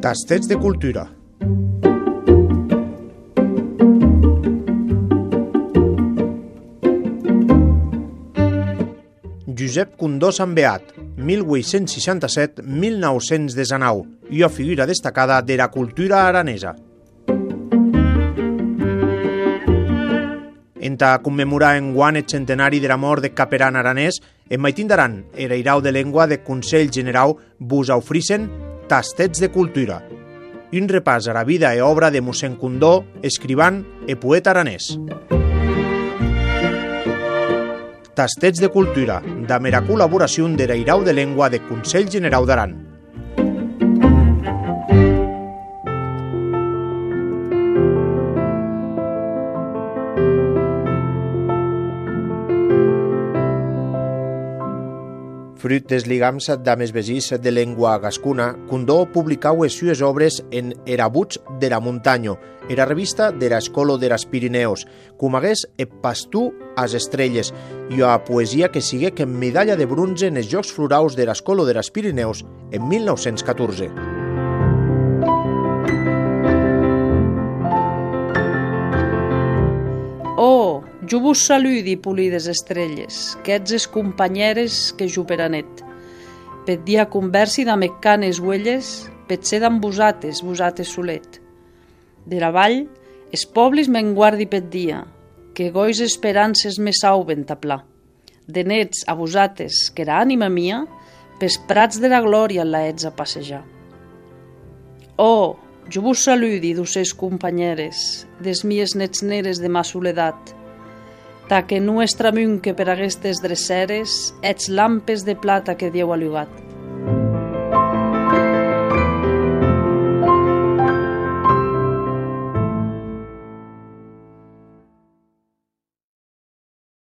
Tastets de cultura. Josep Condó Sanbeat, 1867-1919, i figura destacada de la cultura aranesa. Enta commemorar enguany el centenari de la mort de Caperan aranès, en maitin d'Aran, era irau de lengua de Consell Generau vos ofricen Tastets de cultura, un repàs a la vida i obra de mossèn Condó, escrivant e poeta aranès. Tastets de cultura, da mera col·laboració de la irau de lengua de Consell Generau d'Aran. Fruit des ligams d'ames vesís de lengua gascuna, Condó publicau les sues obres en Erabuts de la Montanyo, era revista de la Escola de las Pirineos, com hagués e pastú as estrelles, i a poesia que sigué que medalla de bronze en els Jocs Floraus de l'Escola de las Pirineos en 1914. Oh, jo vos saludi, polides estrelles, que ets es companyeres que jo per anet. Pet dia conversi da meccanes huelles, pet ser d'am vosates solet. De la vall, es pobles me'n guardi pet dia, que gois esperances me sauben taplà. De nets a vosates, que era ànima mia, pes prats de la glòria la ets a passejar. Oh, jo vos saludi, dulces companyeres, des mies nets neres de ma soledat, ta que nuestra munque per aguestes dreceres ets lampes de plata que Dieu ha llogat.